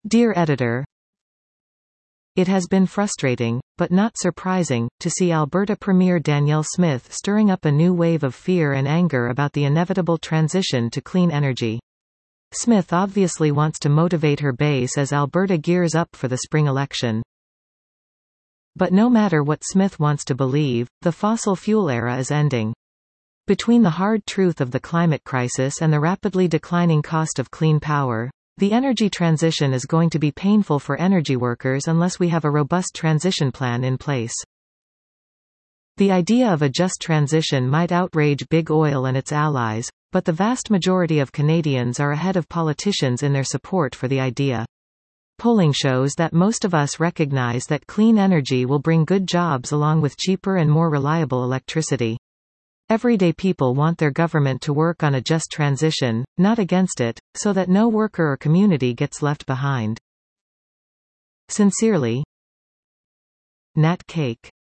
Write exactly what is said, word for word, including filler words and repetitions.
Dear Editor, it has been frustrating, but not surprising, to see Alberta Premier Danielle Smith stirring up a new wave of fear and anger about the inevitable transition to clean energy. Smith obviously wants to motivate her base as Alberta gears up for the spring election. But no matter what Smith wants to believe, the fossil fuel era is ending. Between the hard truth of the climate crisis and the rapidly declining cost of clean power, the energy transition is going to be painful for energy workers unless we have a robust transition plan in place. The idea of a just transition might outrage big oil and its allies, but the vast majority of Canadians are ahead of politicians in their support for the idea. Polling shows that most of us recognize that clean energy will bring good jobs along with cheaper and more reliable electricity. Everyday people want their government to work on a just transition, not against it, so that no worker or community gets left behind. Sincerely, Nat Cake.